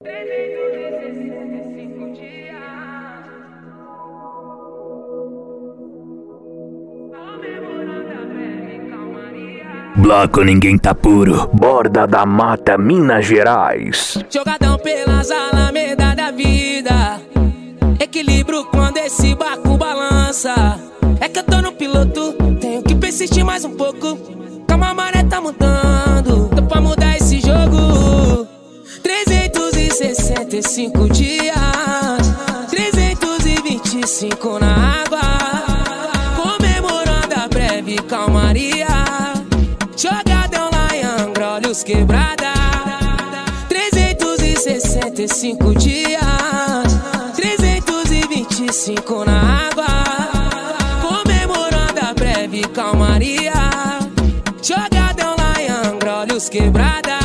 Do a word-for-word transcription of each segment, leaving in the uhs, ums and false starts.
Bloco Ninguém Tá Puro, Borda da Mata, Minas Gerais. Jogadão pelas alamedas da vida, equilíbrio quando esse barco balança. É que eu tô no piloto, tenho que persistir mais um pouco. Calma, a maré tá mudando, tô pra mudar esse jogo. Trezentos e sessenta e cinco dias, trezentos e vinte e cinco na água, comemorando a breve calmaria. Jogadão lá em Angra, olhos quebrada. Trezentos e sessenta e cinco dias, trezentos e vinte e cinco na água, comemorando a breve calmaria. Jogadão lá em Angra, olhos quebrada.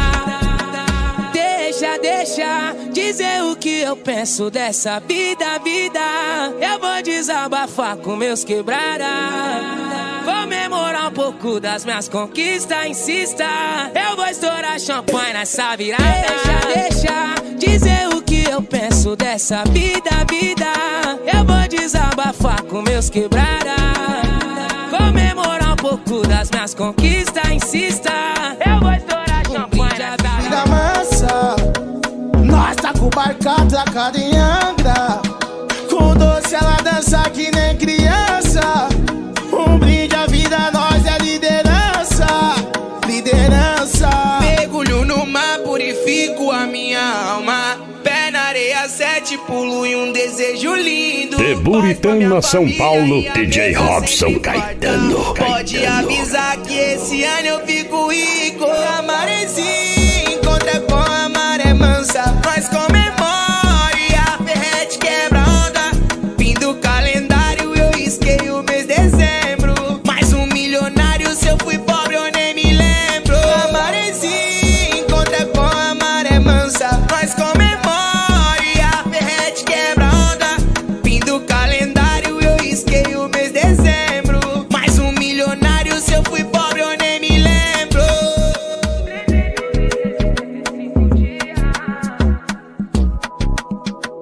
Deixa, deixa dizer o que eu penso dessa vida, vida. Eu vou desabafar com meus quebrada, comemorar um pouco das minhas conquistas, insista. Eu vou estourar champanhe nessa virada. Deixa, deixa dizer o que eu penso dessa vida, vida. Eu vou desabafar com meus quebrada, comemorar um pouco das minhas conquistas, insista. Eu vou estourar champanhe nessa vida mansa. Nós tá com o barco atracado em Angra, com doce ela dança que nem criança. Um brinde à vida, nós é liderança, liderança. Mergulho no mar, purifico a minha alma. Pé na areia, sete pulo e um desejo lindo. De Buritama, São Paulo, D J Robson Caetano. Pode avisar que esse ano eu fico rico. A marezinha encontra com a maré mansa. Nós comemore, a ferrete quebra onda. Fim do calendário, eu risquei o mês de dezembro. Mais um milionário, se eu fui pobre eu nem me lembro. A marezinha encontra com a maré mansa. Nós comemore, a ferrete quebra onda. Fim do calendário, eu risquei o mês de dezembro. Mais um milionário, se eu fui pobre eu nem me lembro.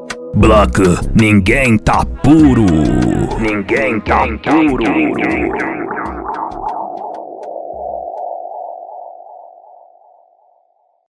Bloco Ninguém Tá Puro, Ninguém Tá Puro.